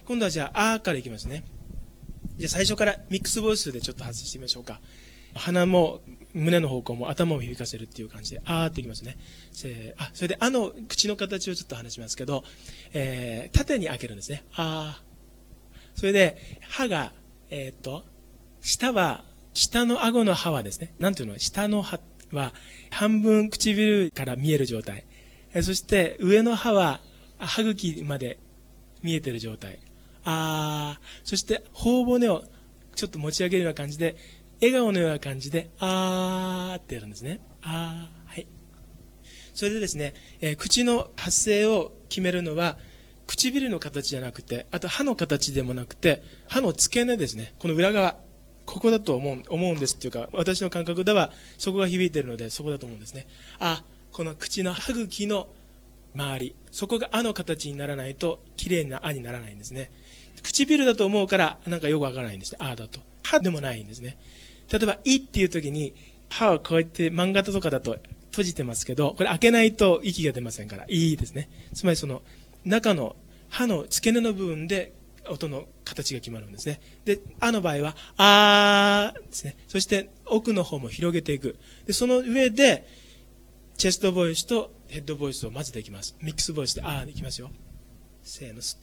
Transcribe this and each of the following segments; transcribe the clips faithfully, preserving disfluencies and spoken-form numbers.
今度はじゃあ、あーからいきますね。じゃあ最初からミックスボイスでちょっと発声してみましょうか。鼻も胸の方向も頭を響かせるっていう感じで、あーっていきますね。せーあ、それであの口の形をちょっと話しますけど、えー、縦に開けるんですね。あー。それで、歯が、えー、っと、下は、下の顎の歯はですね、なんていうの、下の歯は半分唇から見える状態。えー、そして上の歯は歯茎まで見えてる状態。あー。そして頬骨をちょっと持ち上げるような感じで、笑顔のような感じで、あーってやるんですね。あー。はい。それでですね、えー、口の発声を決めるのは、唇の形じゃなくて、あと歯の形でもなくて、歯の付け根ですね。この裏側。ここだと思う、思うんですっていうか、私の感覚では、そこが響いているので、そこだと思うんですね。あ、この口の歯茎の周り。そこがあの形にならないと、綺麗なあにならないんですね。唇だと思うから、なんかよくわからないんですね。あだと。歯でもないんですね。例えば、いっていう時に、歯をこうやって漫画とかだと閉じてますけど、これ開けないと息が出ませんから、いいですね。つまりその、中の歯の付け根の部分で音の形が決まるんですね。で、あの場合は、あーですね。そして奥の方も広げていく。で、その上で、チェストボイスとヘッドボイスを混ぜていきます。ミックスボイスで、あーでいきますよ。せーの、吸って。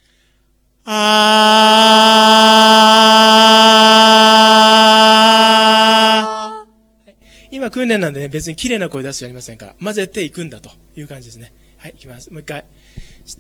あー。今訓練なんでね、別に綺麗な声出すじゃありませんから、混ぜていくんだという感じですね。はい、いきます。もう一回。して、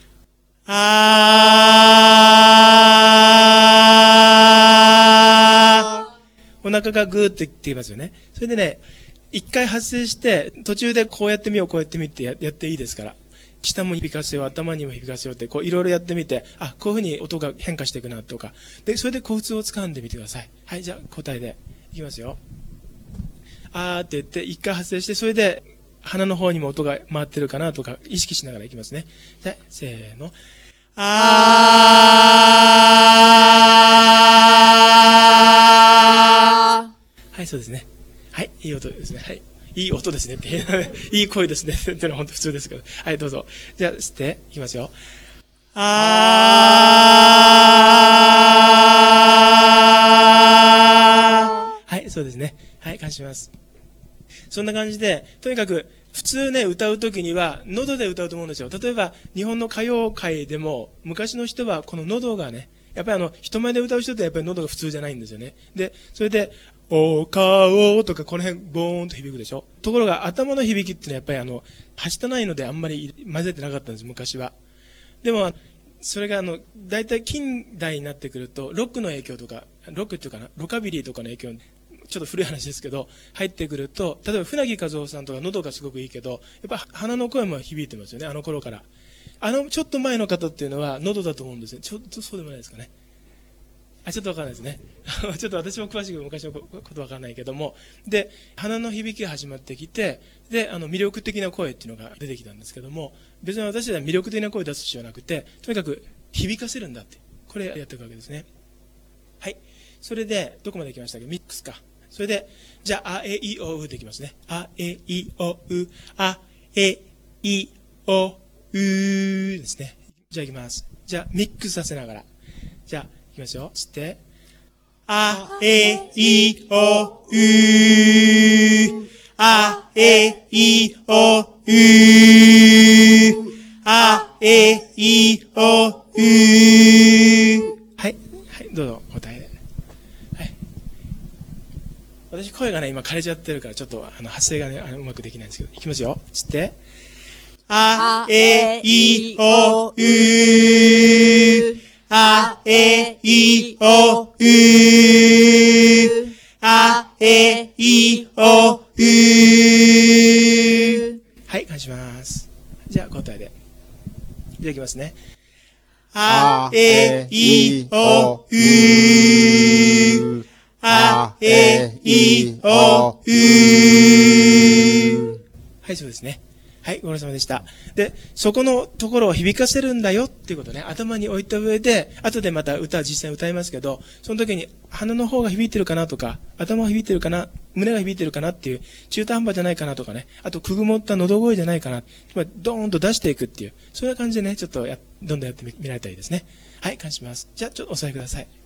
あー。お腹がグーって言ってきますよね。それでね、一回発声して、途中でこうやってみよう、こうやってみて や, やっていいですから。下も響かせよう、頭にも響かせようって、こういろいろやってみて、あ、こういうふうに音が変化していくなとか。で、それでコツを掴んでみてください。はい、じゃあ答えでいきますよ。あーって言って、一回発声して、それで、鼻の方にも音が回ってるかなとか意識しながらいきますね。はい、せーの。あー。はい、そうですね。はい、いい音ですね。はい。いい音ですねって。いい声ですね。っていうのは本当普通ですけど。はい、どうぞ。じゃあ、吸って、いきますよ。あー。はい、そうですね。はい、感謝します。そんな感じで、とにかく、普通ね、歌うときには、喉で歌うと思うんですよ。例えば、日本の歌謡界でも、昔の人は、この喉がね、やっぱりあの、人前で歌う人ってやっぱり喉が普通じゃないんですよね。で、それで、お顔とかこの辺、ボーンと響くでしょ。ところが、頭の響きっていうのはやっぱりあの、はしたないのであんまり混ぜてなかったんです、昔は。でも、それがあの、だいたい近代になってくると、ロックの影響とか、ロックっていうかな、ロカビリーとかの影響、ちょっと古い話ですけど、入ってくると、例えば船木和夫さんとか喉がすごくいいけど、やっぱ鼻の声も響いてますよね、あの頃から。あの、ちょっと前の方っていうのは喉だと思うんですね。ちょっとそうでもないですかね。あ、ちょっとわかんないですね。ちょっと私も詳しく昔のことわかんないけども。で、鼻の響きが始まってきて、で、あの、魅力的な声っていうのが出てきたんですけども、別に私たちは魅力的な声を出す必要はなくて、とにかく響かせるんだって。これやっていくわけですね。はい。それで、どこまで行きましたっけ？ミックスか。それで、じゃあ、あ、え、い、お、うでいきますね。あ、え、い、お、う、あ、え、い、お、うですね。じゃあ行きます。じゃあ、ミックスさせながら。じゃあ、いきますよ。つって。あ、え、い、お、う、あ、え、い、お、う、あ、え、い、お、う。はい。はい、どうぞ、答えで。私声がね、今枯れちゃってるから、ちょっとあの発声がね、あのうまくできないんですけど、いきますよ。つって。あ、え、い、お、う、あ、え、い、お、う、あ、え、い、お、う。はい、返します。じゃあ、答えで。いただきますね。あ、え、い、お、う。あ、え、い、お、う。はい、そうですね。 はい、ご苦労様でした。で、そこのところを響かせるんだよっていうことね、頭に置いた上で、後でまた歌、実際歌いますけど、その時に鼻の方が響いてるかなとか、頭が響いてるかな、胸が響いてるかなっていう、中途半端じゃないかなとかね、あと、くぐもった喉声じゃないかな、ドーンと出していくっていう、そういう感じでね、ちょっとや、どんどんやってみられたらいいですね。はい、感謝します。じゃあ、ちょっとお座りください。